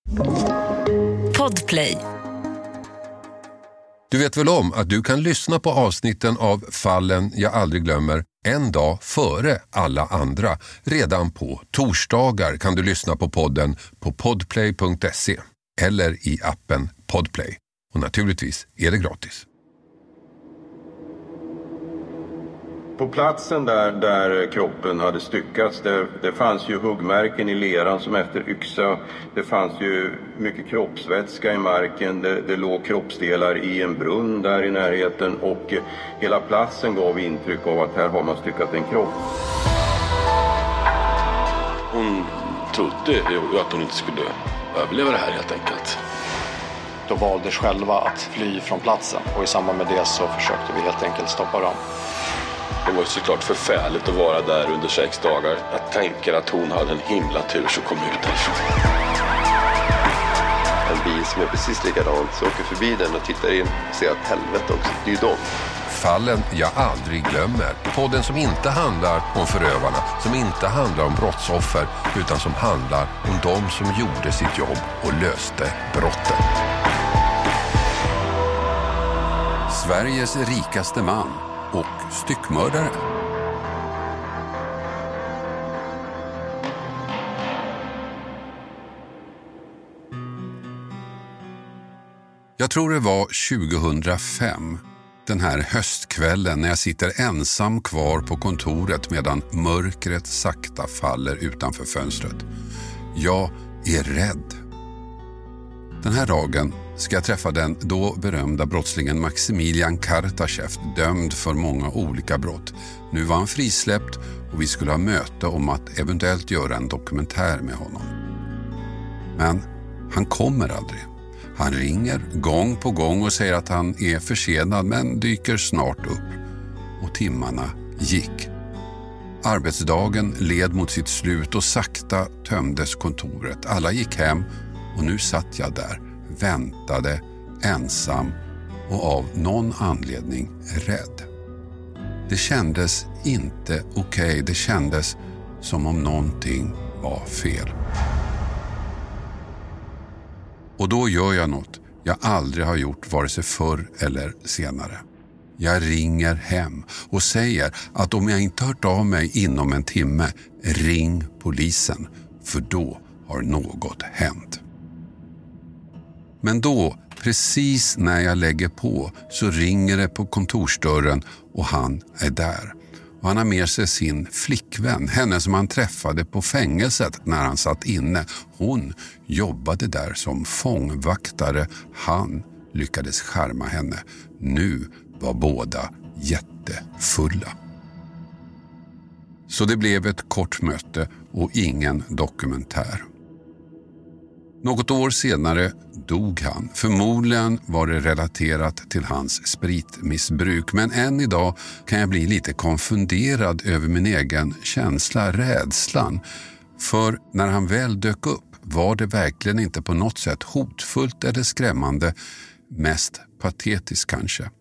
Podplay. Du vet väl om att du kan lyssna på avsnitten av Fallen jag aldrig glömmer en dag före alla andra. Redan på torsdagar kan du lyssna på podden på podplay.se eller i appen Podplay. Och naturligtvis är det gratis. På platsen där kroppen hade styckats, det fanns ju huggmärken i leran som efter yxa. Det fanns ju mycket kroppsvätska i marken. Det låg kroppsdelar i en brunn där i närheten. Och hela platsen gav intryck av att här har man styckat en kropp. Hon trodde att hon inte skulle överleva det här helt enkelt. De valde själva att fly från platsen och i samband med det så försökte vi helt enkelt stoppa dem. Det var såklart förfärligt att vara där under 6 dagar. Jag tänker att hon hade en himla tur som kom ut därifrån. En bil som är precis likadant så åker förbi den och tittar in och ser att helvete också, det är ju dem. Fallen jag aldrig glömmer. Podden som inte handlar om förövarna, som inte handlar om brottsoffer, utan som handlar om de som gjorde sitt jobb och löste brotten. Sveriges rikaste man och styckmördare. Jag tror det var 2005, den här höstkvällen när jag sitter ensam kvar på kontoret medan mörkret sakta faller utanför fönstret. Jag är rädd. Den här dagen ska jag träffa den då berömda brottslingen Maximilian Kartashev, dömd för många olika brott. Nu var han frisläppt och vi skulle ha möte om att eventuellt göra en dokumentär med honom. Men han kommer aldrig. Han ringer gång på gång och säger att han är försenad men dyker snart upp. Och timmarna gick. Arbetsdagen led mot sitt slut och sakta tömdes kontoret. Alla gick hem och nu satt jag där, väntade, ensam och av någon anledning rädd. Det kändes inte okej. Det kändes som om någonting var fel. Och då gör jag något jag aldrig har gjort vare sig förr eller senare. Jag ringer hem och säger att om jag inte hört av mig inom en timme, ring polisen, för då har något hänt. Men då, precis när jag lägger på, så ringer det på kontorsdörren och han är där. Och han har med sig sin flickvän, henne som han träffade på fängelset när han satt inne. Hon jobbade där som fångvaktare. Han lyckades charma henne. Nu var båda jättefulla. Så det blev ett kort möte och ingen dokumentär. Något år senare dog han. Förmodligen var det relaterat till hans spritmissbruk. Men än idag kan jag bli lite konfunderad över min egen känsla, rädslan. För när han väl dök upp var det verkligen inte på något sätt hotfullt eller skrämmande. Mest patetiskt kanske.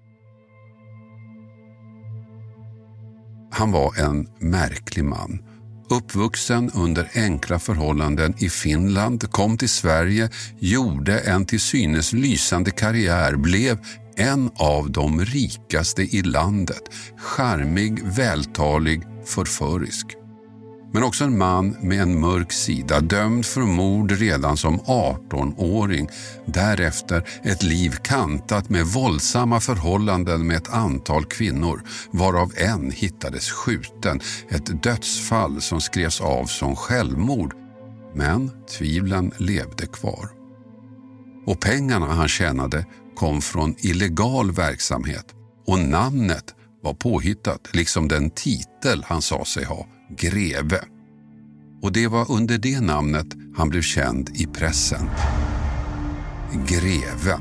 Han var en märklig man. Uppvuxen under enkla förhållanden i Finland, kom till Sverige, gjorde en till synes lysande karriär, blev en av de rikaste i landet, charmig, vältalig, förförisk. Men också en man med en mörk sida, dömd för mord redan som 18-åring. Därefter ett liv kantat med våldsamma förhållanden med ett antal kvinnor, varav en hittades skjuten. Ett dödsfall som skrevs av som självmord. Men tvivlen levde kvar. Och pengarna han tjänade kom från illegal verksamhet. Och namnet var påhittat, liksom den titel han sa sig ha. Greve. Och det var under det namnet han blev känd i pressen. Greven.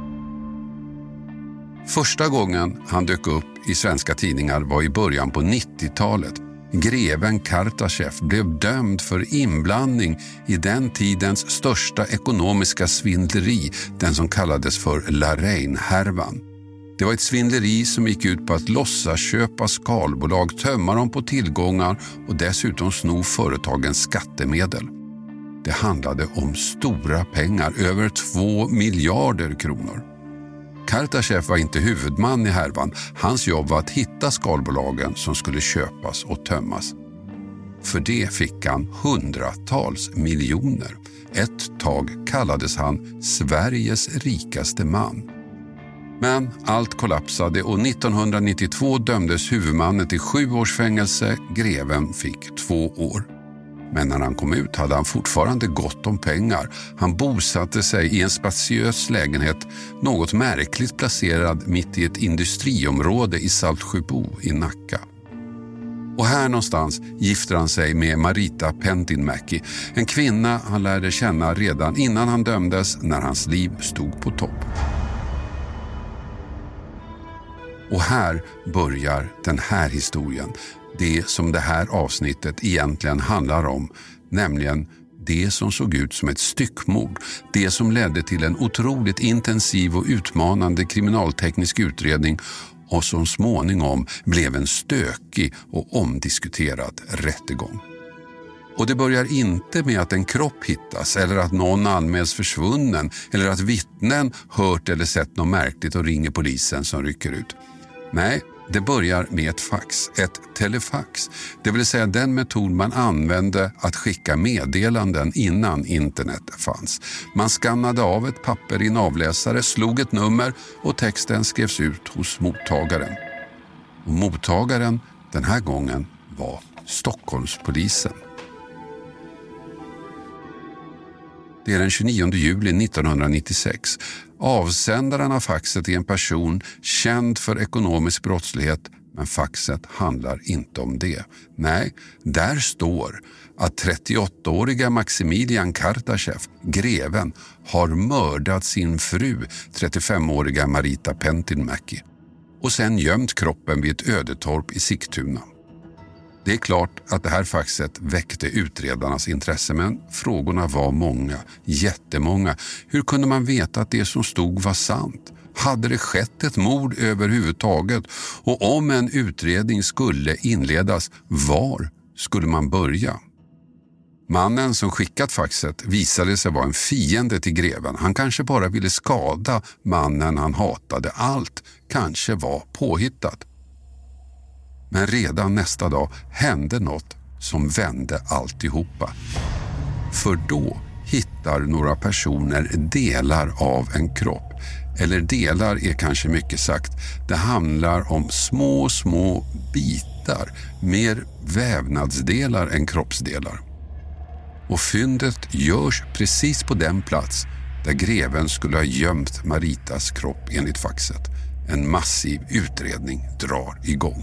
Första gången han dök upp i svenska tidningar var i början på 90-talet. Greven Kartashev blev dömd för inblandning i den tidens största ekonomiska svindleri, den som kallades för Lorraine-härvan. Det var ett svindleri som gick ut på att låtsas köpa skalbolag, tömma dem på tillgångar och dessutom sno företagens skattemedel. Det handlade om stora pengar, över 2 miljarder kronor. Kardashev var inte huvudman i härvan. Hans jobb var att hitta skalbolagen som skulle köpas och tömmas. För det fick han hundratals miljoner. Ett tag kallades han Sveriges rikaste man. Men allt kollapsade och 1992 dömdes huvudmannen till 7 års fängelse. Greven fick 2 år. Men när han kom ut hade han fortfarande gott om pengar. Han bosatte sig i en spatiös lägenhet, något märkligt placerad mitt i ett industriområde i Saltsjöbo i Nacka. Och här någonstans gifter han sig med Marita Pentinmäki, en kvinna han lärde känna redan innan han dömdes, när hans liv stod på topp. Och här börjar den här historien. Det som det här avsnittet egentligen handlar om, nämligen det som såg ut som ett styckmord. Det som ledde till en otroligt intensiv och utmanande kriminalteknisk utredning och som småningom blev en stökig och omdiskuterad rättegång. Och det börjar inte med att en kropp hittas eller att någon anmäls försvunnen eller att vittnen hört eller sett något märkligt och ringer polisen som rycker ut. Nej, det börjar med ett fax, ett telefax. Det vill säga den metod man använde att skicka meddelanden innan internet fanns. Man skannade av ett papper i en avläsare, slog ett nummer och texten skrevs ut hos mottagaren. Och mottagaren den här gången var Stockholmspolisen. Det är den 29 juli 1996. Avsändaren av faxet är en person känd för ekonomisk brottslighet, men faxet handlar inte om det. Nej, där står att 38-åriga Maximilian Kardashev, greven, har mördat sin fru, 35-åriga Marita Pentinmäki, och sen gömt kroppen vid ett ödetorp i Sigtuna. Det är klart att det här faxet väckte utredarnas intresse, men frågorna var många, jättemånga. Hur kunde man veta att det som stod var sant? Hade det skett ett mord överhuvudtaget? Och om en utredning skulle inledas, var skulle man börja? Mannen som skickat faxet visade sig vara en fiende till greven. Han kanske bara ville skada mannen han hatade. Allt kanske var påhittat. Men redan nästa dag hände något som vände alltihopa. För då hittar några personer delar av en kropp. Eller delar är kanske mycket sagt. Det handlar om små bitar, mer vävnadsdelar än kroppsdelar. Och fyndet görs precis på den plats där greven skulle ha gömt Maritas kropp enligt faxet. En massiv utredning drar igång.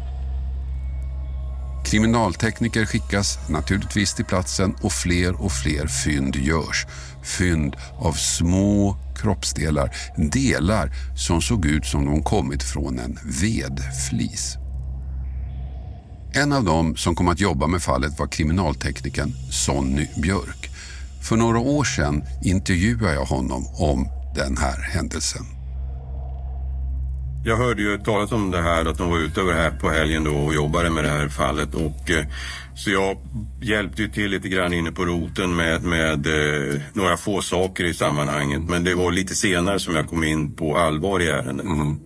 Kriminaltekniker skickas naturligtvis till platsen och fler fynd görs. Fynd av små kroppsdelar, delar som såg ut som de kommit från en vedflis. En av dem som kom att jobba med fallet var kriminalteknikern Sonny Björk. För några år sedan intervjuade jag honom om den här händelsen. Jag hörde ju talas om det här, att de var ute över här på helgen då och jobbade med det här fallet, och så jag hjälpte ju till lite grann inne på roten med några få saker i sammanhanget, men det var lite senare som jag kom in på allvar i ärendet.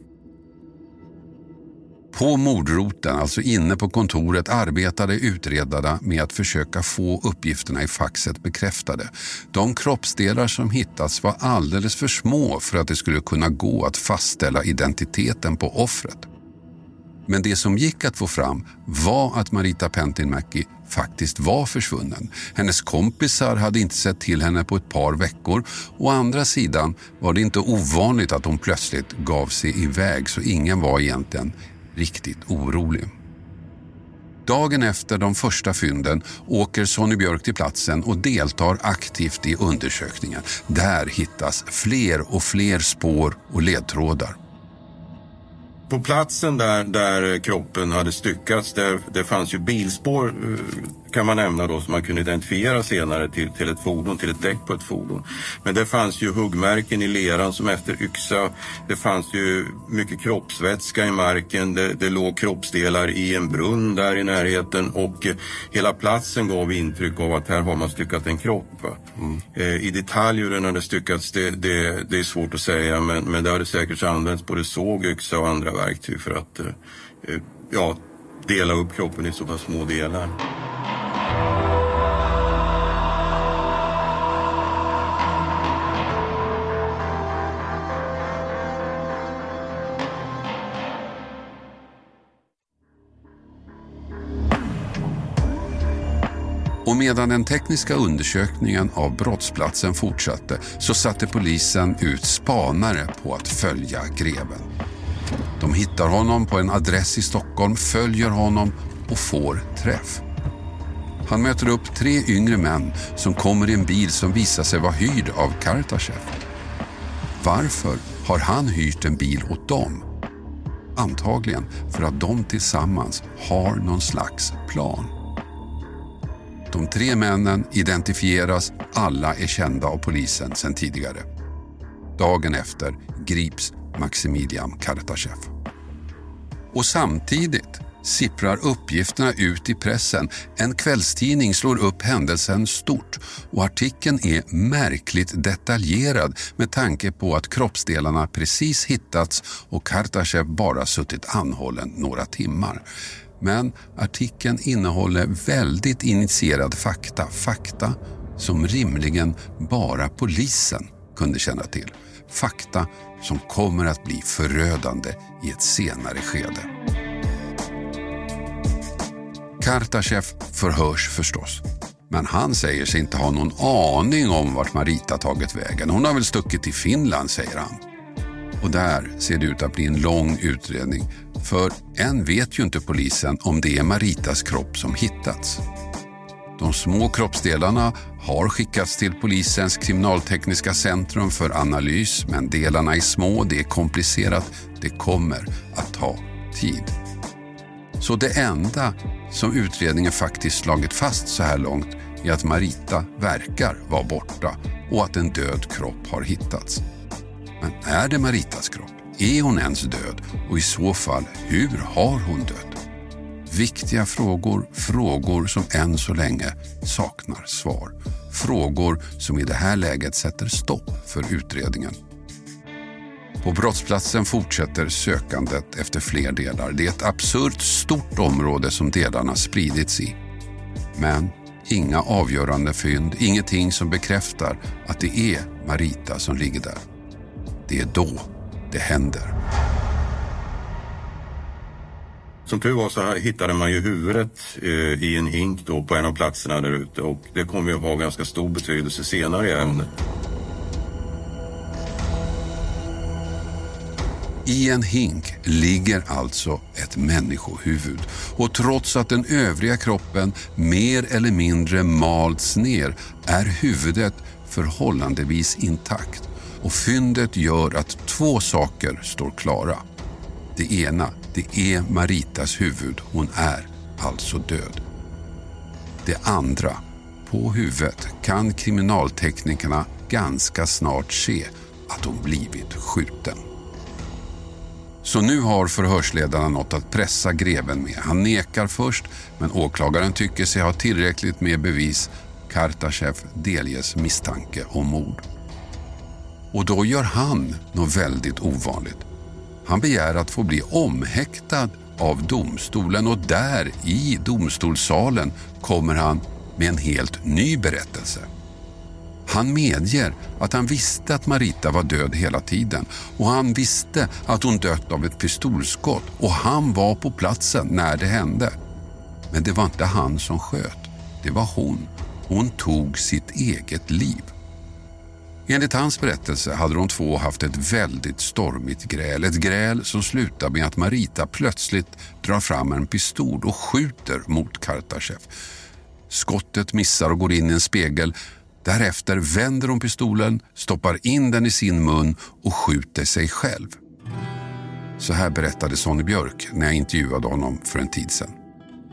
På mordroten, alltså inne på kontoret, arbetade utredarna med att försöka få uppgifterna i faxet bekräftade. De kroppsdelar som hittats var alldeles för små för att det skulle kunna gå att fastställa identiteten på offret. Men det som gick att få fram var att Marita Pentinmäki faktiskt var försvunnen. Hennes kompisar hade inte sett till henne på ett par veckor. Å andra sidan var det inte ovanligt att hon plötsligt gav sig iväg, så ingen var egentligen riktigt orolig. Dagen efter de första fynden åker Sonny Björk till platsen och deltar aktivt i undersökningen. Där hittas fler och fler spår och ledtrådar. På platsen där kroppen hade styckats, det fanns ju bilspår kan man nämna då som man kunde identifiera senare till ett fordon, till ett däck på ett fordon. Men det fanns ju huggmärken i leran som efter yxa. Det fanns ju mycket kroppsvätska i marken. Det låg kroppsdelar i en brunn där i närheten och hela platsen gav intryck av att här har man styckat en kropp. I detalj hur den hade styckats det är svårt att säga, men det hade säkert använts både såg, yxa och andra verktyg för att dela upp kroppen i så pass små delar. Och medan den tekniska undersökningen av brottsplatsen fortsatte så satte polisen ut spanare på att följa greven. De hittar honom på en adress i Stockholm, följer honom och får träff. Han möter upp 3 yngre män som kommer i en bil som visar sig vara hyrd av Kartashev. Varför har han hyrt en bil åt dem? Antagligen för att de tillsammans har någon slags plan. De 3 männen identifieras, alla är kända av polisen sedan tidigare. Dagen efter grips Maximilian Kartashev. Och samtidigt sipprar uppgifterna ut i pressen. En kvällstidning slår upp händelsen stort och artikeln är märkligt detaljerad med tanke på att kroppsdelarna precis hittats och Kartashev bara suttit anhållen några timmar. Men artikeln innehåller väldigt initierad fakta som rimligen bara polisen kunde känna till. Fakta som kommer att bli förödande i ett senare skede. Kartashev förhörs förstås, men han säger sig inte ha någon aning om vart Marita tagit vägen. Hon har väl stuckit till Finland, säger han. Och där ser det ut att bli en lång utredning, för än vet ju inte polisen om det är Maritas kropp som hittats. De små kroppsdelarna har skickats till polisens kriminaltekniska centrum för analys, men delarna är små, det är komplicerat, det kommer att ta tid. Så det enda som utredningen faktiskt slagit fast så här långt är att Marita verkar vara borta och att en död kropp har hittats. Men är det Maritas kropp? Är hon ens död? Och i så fall, hur har hon dött? Viktiga frågor som än så länge saknar svar. Frågor som i det här läget sätter stopp för utredningen. På brottsplatsen fortsätter sökandet efter fler delar. Det är ett absurt stort område som delarna spridits i. Men inga avgörande fynd, ingenting som bekräftar att det är Marita som ligger där. Det är då det händer. Som tur var så hittade man ju huvudet i en hink då på en av platserna där ute, och det kommer ju att ha ganska stor betydelse senare i ämnet. I en hink ligger alltså ett människohuvud, och trots att den övriga kroppen mer eller mindre malts ner är huvudet förhållandevis intakt, och fyndet gör att 2 saker står klara. Det ena, det är Maritas huvud, hon är alltså död. Det andra, på huvudet kan kriminalteknikerna ganska snart se att hon blivit skjuten. Så nu har förhörsledarna något att pressa greven med. Han nekar först, men åklagaren tycker sig ha tillräckligt med bevis. Kartashev delges misstanke om mord. Och då gör han något väldigt ovanligt. Han begär att få bli omhäktad av domstolen, och där i domstolssalen kommer han med en helt ny berättelse. Han medger att han visste att Marita var död hela tiden, och han visste att hon dött av ett pistolskott, och han var på platsen när det hände. Men det var inte han som sköt, det var hon. Hon tog sitt eget liv. Enligt hans berättelse hade de 2 haft ett väldigt stormigt gräl. Ett gräl som slutar med att Marita plötsligt drar fram en pistol och skjuter mot Kartashev. Skottet missar och går in i en spegel. Därefter vänder hon pistolen, stoppar in den i sin mun och skjuter sig själv. Så här berättade Sonny Björk när jag intervjuade honom för en tid sedan.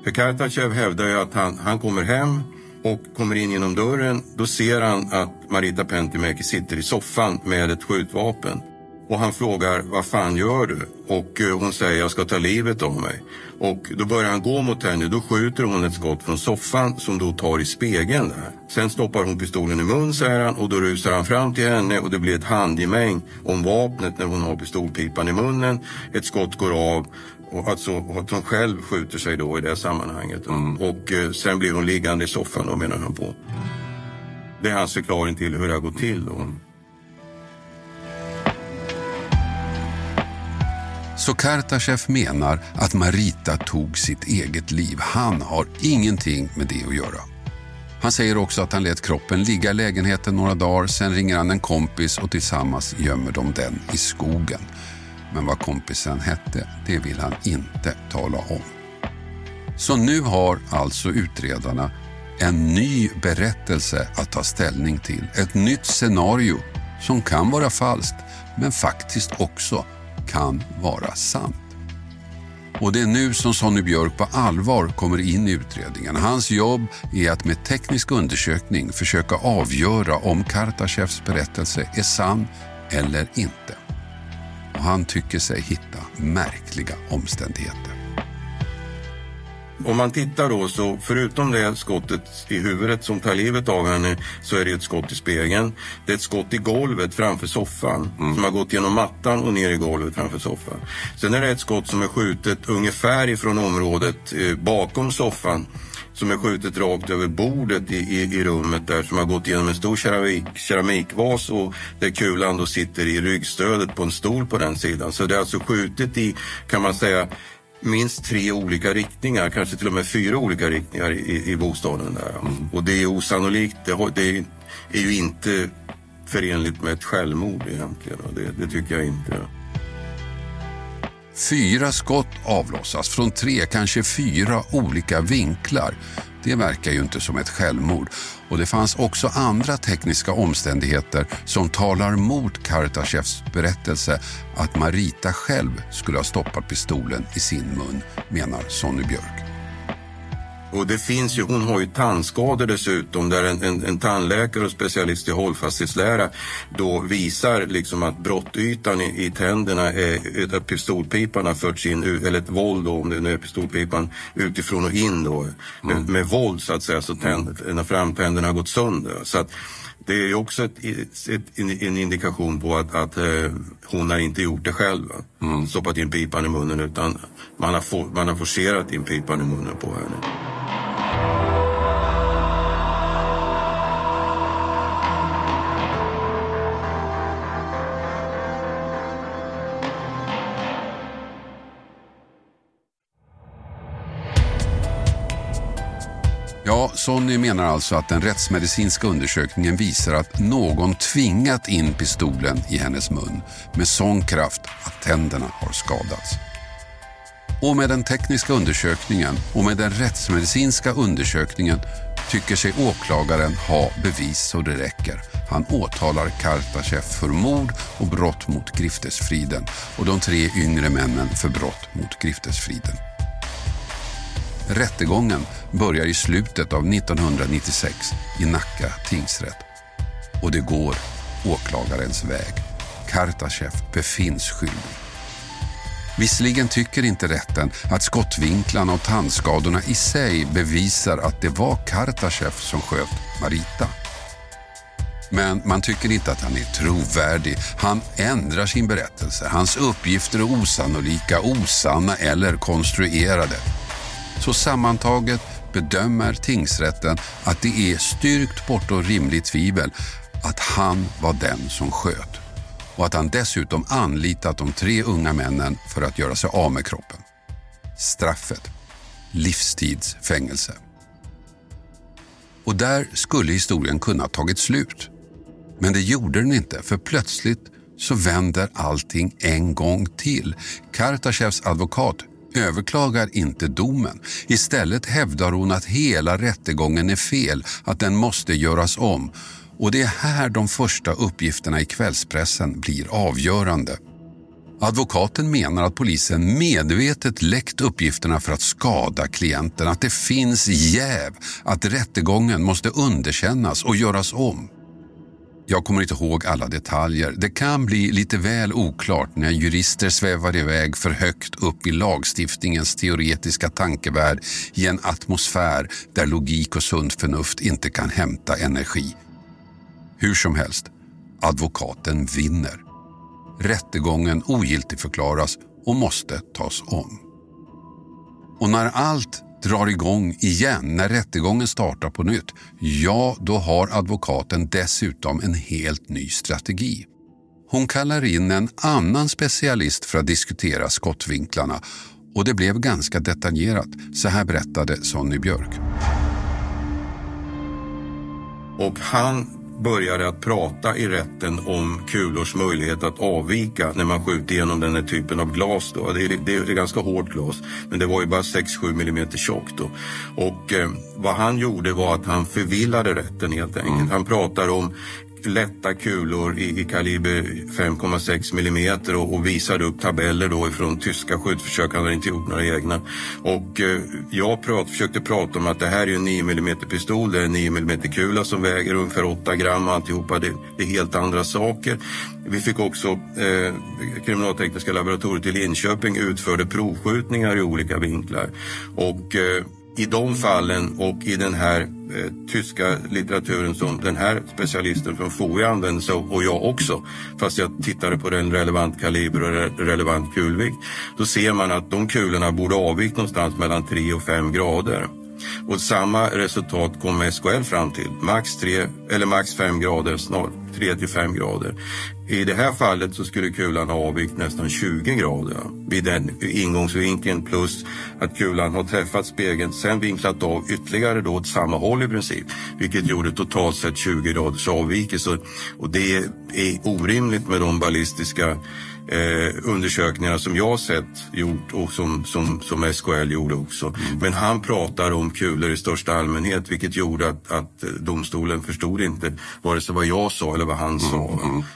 För Kartashev hävdar ju att han kommer hem och kommer in genom dörren. Då ser han att Marita Penttimäki sitter i soffan med ett skjutvapen. Och han frågar, vad fan gör du? Och hon säger, jag ska ta livet av mig. Och då börjar han gå mot henne. Då skjuter hon ett skott från soffan som då tar i spegeln där. Sen stoppar hon pistolen i mun, säger han. Och då rusar han fram till henne och det blir ett handgemäng om vapnet när hon har pistolpipan i munnen. Ett skott går av. Och alltså att hon själv skjuter sig då i det sammanhanget. Och sen blir hon liggande i soffan då, menar han på. Det är hans förklaring till hur det har gått till då. Så Kartashev menar att Marita tog sitt eget liv. Han har ingenting med det att göra. Han säger också att han lät kroppen ligga i lägenheten några dagar. Sen ringer han en kompis och tillsammans gömmer de den i skogen. Men vad kompisen hette, det vill han inte tala om. Så nu har alltså utredarna en ny berättelse att ta ställning till. Ett nytt scenario som kan vara falskt men faktiskt också kan vara sant. Och det är nu som Sonny Björk på allvar kommer in i utredningen. Hans jobb är att med teknisk undersökning försöka avgöra om Kartashevs berättelse är sann eller inte. Och han tycker sig hitta märkliga omständigheter. Om man tittar då, så förutom det skottet i huvudet som tar livet av henne, så är det ett skott i spegeln. Det är ett skott i golvet framför soffan som har gått genom mattan och ner i golvet framför soffan. Sen är det ett skott som är skjutet ungefär ifrån området bakom soffan, som är skjutet rakt över bordet i rummet där, som har gått genom en stor keramikvas och där kulan då sitter i ryggstödet på en stol på den sidan. Så det är alltså skjutet i, kan man säga, minst 3 olika riktningar, kanske till och med 4 olika riktningar i bostaden där. Och det är osannolikt, det är ju inte förenligt med ett självmord egentligen. Det tycker jag inte. 4 skott avlossas från 3, kanske 4 olika vinklar. Det verkar ju inte som ett självmord. Och det fanns också andra tekniska omständigheter som talar mot Kartashevs berättelse att Marita själv skulle ha stoppat pistolen i sin mun, menar Sonny Björk. Och det finns ju, hon har ju tandskador dessutom, där en tandläkare och specialist i hållfasthetslära då visar liksom att brottytan i tänderna är att pistolpipan har förts in, eller ett våld då, om det nu är pistolpipan utifrån och in då, med våld så att säga, så framtänderna har gått sönder. Så att det är ju också en indikation på att hon har inte gjort det själv, stoppat in pipan i munnen, utan man har forcerat in pipan i munnen på henne. Ja, Sonny menar alltså att den rättsmedicinska undersökningen visar att någon tvingat in pistolen i hennes mun med sån kraft att tänderna har skadats. Och med den tekniska undersökningen och med den rättsmedicinska undersökningen tycker sig åklagaren ha bevis så det räcker. Han åtalar Kartashev för mord och brott mot griftesfriden och de 3 yngre männen för brott mot griftesfriden. Rättegången börjar i slutet av 1996 i Nacka tingsrätt. Och det går åklagarens väg. Kartashev befinns skyldig. Visserligen tycker inte rätten att skottvinklarna och tandskadorna i sig bevisar att det var Kartashev som sköt Marita. Men man tycker inte att han är trovärdig. Han ändrar sin berättelse. Hans uppgifter är osannolika, osanna eller konstruerade. Så sammantaget bedömer tingsrätten att det är styrkt bortom rimligt tvivel att han var den som sköt. Och att han dessutom anlitat de 3 unga männen för att göra sig av med kroppen. Straffet: livstidsfängelse. Och där skulle historien kunna ha tagit slut. Men det gjorde den inte, för plötsligt så vänder allting en gång till. Kartashevs advokat överklagar inte domen. Istället hävdar hon att hela rättegången är fel, att den måste göras om. Och det är här de första uppgifterna i kvällspressen blir avgörande. Advokaten menar att polisen medvetet läckt uppgifterna för att skada klienten, att det finns jäv, att rättegången måste underkännas och göras om. Jag kommer inte ihåg alla detaljer. Det kan bli lite väl oklart när jurister svävar iväg för högt upp i lagstiftningens teoretiska tankevärld i en atmosfär där logik och sunt förnuft inte kan hämta energi. Hur som helst, advokaten vinner. Rättegången ogiltigförklaras och måste tas om. Och när allt drar igång igen, när rättegången startar på nytt, ja, då har advokaten dessutom en helt ny strategi. Hon kallar in en annan specialist för att diskutera skottvinklarna, och det blev ganska detaljerat. Så här berättade Sonny Björk. Och han började att prata i rätten om kulors möjlighet att avvika när man skjuter igenom den här typen av glas då. Det är ganska hårt glas, men det var ju bara 6-7 millimeter tjockt då. Och vad han gjorde var att han förvillade rätten helt enkelt. Han pratar om lätta kulor i kaliber 5,6 millimeter och visade upp tabeller då ifrån tyska skjutförsök. Han hade inte gjort några egna. Och jag försökte prata om att det här är en 9 mm pistol, det är en 9 mm kula som väger ungefär 8 gram och alltihopa. Det är helt andra saker. Vi fick också kriminaltekniska laboratoriet i Linköping utförde provskjutningar i olika vinklar. Och i de fallen och i den här tyska litteraturen som den här specialisten från FOI använde sig av, och jag också, fast jag tittade på den relevant kaliber och relevant kulvikt, då ser man att de kulorna borde avvika någonstans mellan 3 och 5 grader. Och samma resultat kom SKL fram till. Max 5 grader, snart 3 till 5 grader. I det här fallet så skulle kulan ha avvikt nästan 20 grader vid den ingångsvinkeln, plus att kulan har träffat spegeln, sen vinklat av ytterligare då åt samma håll i princip, vilket gjorde totalt sett 20 graders avvikelse. Och det är orimligt med de ballistiska undersökningarna som jag har sett gjort och som SKL gjorde också. Men han pratar om kulor i största allmänhet, vilket gjorde att domstolen förstod inte vare sig vad jag sa eller vad han sa.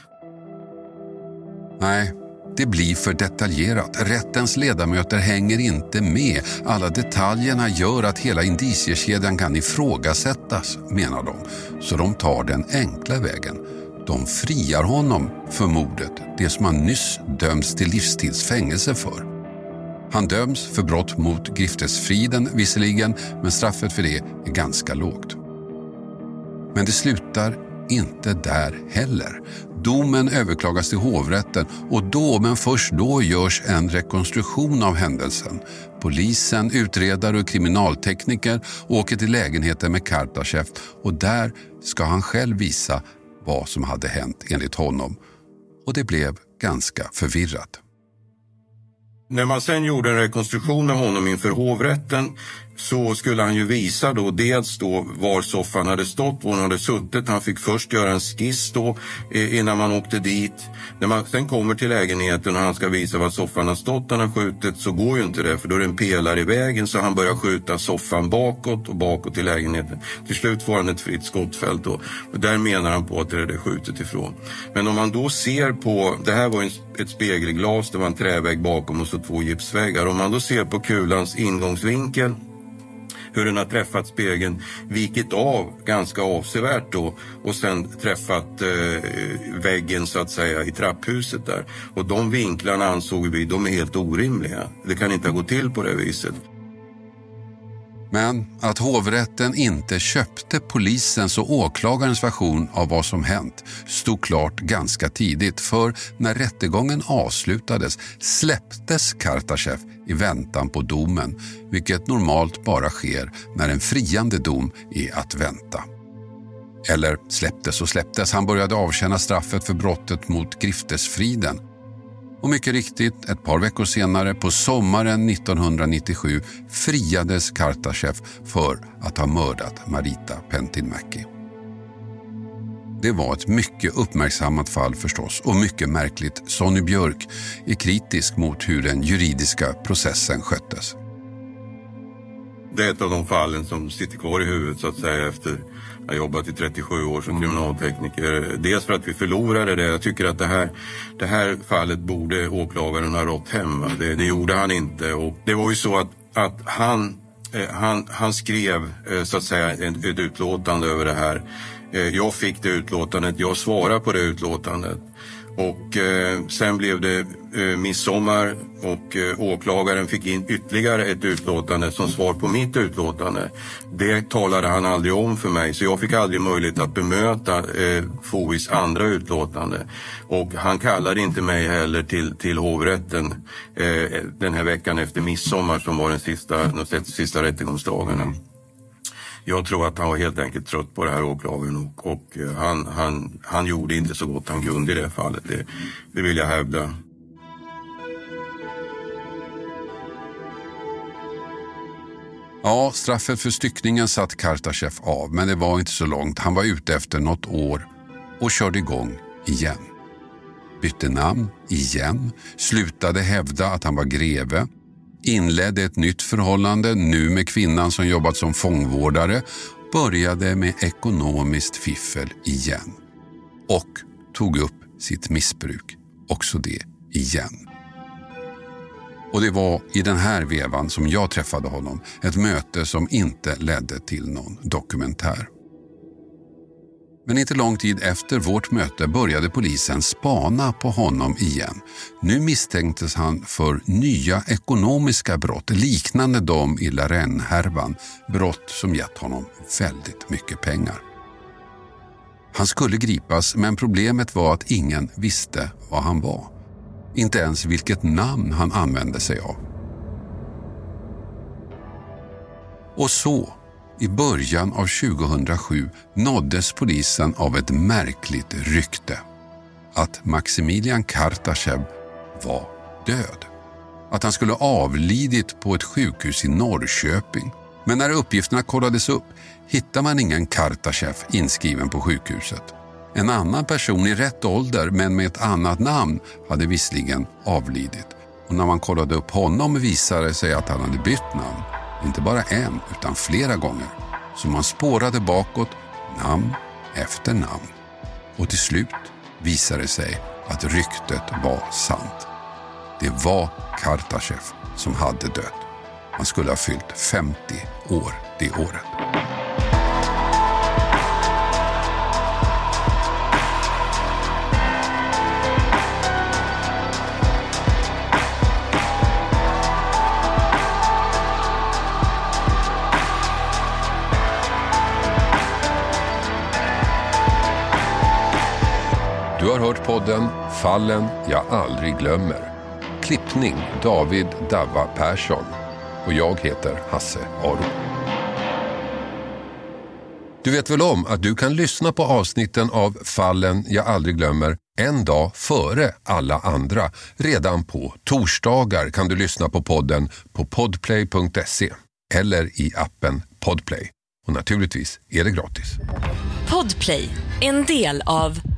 Nej, det blir för detaljerat. Rättens ledamöter hänger inte med. Alla detaljerna gör att hela indiciekedjan kan ifrågasättas, menar de. Så de tar den enkla vägen. De friar honom för mordet, det som han nyss döms till livstidsfängelse för. Han döms för brott mot griftesfriden visserligen, men straffet för det är ganska lågt. Men det slutar inte där heller. Domen överklagas till hovrätten och då, men först då, görs en rekonstruktion av händelsen. Polisen, utredare och kriminaltekniker åker till lägenheten med Kartashev och där ska han själv visa vad som hade hänt enligt honom. Och det blev ganska förvirrat. När man sen gjorde en rekonstruktion med honom inför hovrätten så skulle han ju visa då dels då var soffan hade stått, var hon hade suttit. Han fick först göra en skiss då innan man åkte dit. När man sen kommer till lägenheten och han ska visa var soffan har stått när han skjutit, så går ju inte det, för då är det en pelare i vägen, så han börjar skjuta soffan bakåt och bakåt till lägenheten. Till slut får han ett fritt skottfält då. Och där menar han på att det är det skjutet ifrån. Men om man då ser på, det här var ett spegelglas, det var en trävägg bakom och så 2 gipsväggar. Om man då ser på kulans ingångsvinkel, hur den har träffat spegeln, vikit av ganska avsevärt då och sen träffat väggen så att säga i trapphuset där. Och de vinklarna ansåg vi, de är helt orimliga. Det kan inte gå till på det viset. Men att hovrätten inte köpte polisens och åklagarens version av vad som hänt stod klart ganska tidigt, för när rättegången avslutades släpptes Kartashev i väntan på domen, vilket normalt bara sker när en friande dom är att vänta. Eller släpptes och släpptes, han började avtjäna straffet för brottet mot griftesfriden. Och mycket riktigt, ett par veckor senare, på sommaren 1997, friades Kartashev för att ha mördat Marita Pentinmäki. Det var ett mycket uppmärksammat fall förstås, och mycket märkligt. Sonny Björk är kritisk mot hur den juridiska processen sköttes. Det är ett av de fallen som sitter kvar i huvudet så att säga efter Jag har jobbat i 37 år som kriminaltekniker. Dels för att vi förlorade det. Jag tycker att det här fallet borde åklagaren ha rått hem. Det gjorde han inte. Och det var ju så att han skrev så att säga ett utlåtande över det här. Jag fick det utlåtandet. Jag svarade på det utlåtandet. Och sen blev det midsommar och åklagaren fick in ytterligare ett utlåtande som svar på mitt utlåtande. Det talade han aldrig om för mig, så jag fick aldrig möjlighet att bemöta FOIs andra utlåtande. Och han kallade inte mig heller till hovrätten den här veckan efter midsommar som var de sista rättegångsdagarna. Jag tror att han var helt enkelt trött på det här åklagaren och han gjorde inte så gott han kunde i det fallet. Det vill jag hävda. Ja, straffet för styckningen satt Kartashev av, men det var inte så långt. Han var ute efter något år och körde igång igen. Bytte namn igen, slutade hävda att han var greve, inledde ett nytt förhållande, nu med kvinnan som jobbat som fångvårdare, började med ekonomiskt fiffel igen och tog upp sitt missbruk, också det igen. Och det var i den här vevan som jag träffade honom, ett möte som inte ledde till någon dokumentär. Men inte lång tid efter vårt möte började polisen spana på honom igen. Nu misstänktes han för nya ekonomiska brott, liknande de i Larenne-härvan, brott som gett honom väldigt mycket pengar. Han skulle gripas, men problemet var att ingen visste vad han var. Inte ens vilket namn han använde sig av. Och så, i början av 2007 nåddes polisen av ett märkligt rykte. Att Maximilian Kartashev var död. Att han skulle avlidit på ett sjukhus i Norrköping. Men när uppgifterna kollades upp hittade man ingen Kartashev inskriven på sjukhuset. En annan person i rätt ålder men med ett annat namn hade visserligen avlidit. Och när man kollade upp honom visade det sig att han hade bytt namn. Inte bara en utan flera gånger. Så man spårade bakåt namn efter namn. Och till slut visade det sig att ryktet var sant. Det var Kartashev som hade dött. Han skulle ha fyllt 50 år det året. Du har hört podden Fallen jag aldrig glömmer. Klippning David Dava Persson. Och jag heter Hasse Aro. Du vet väl om att du kan lyssna på avsnitten av Fallen jag aldrig glömmer en dag före alla andra. Redan på torsdagar kan du lyssna på podden på podplay.se eller i appen Podplay. Och naturligtvis är det gratis. Podplay, en del av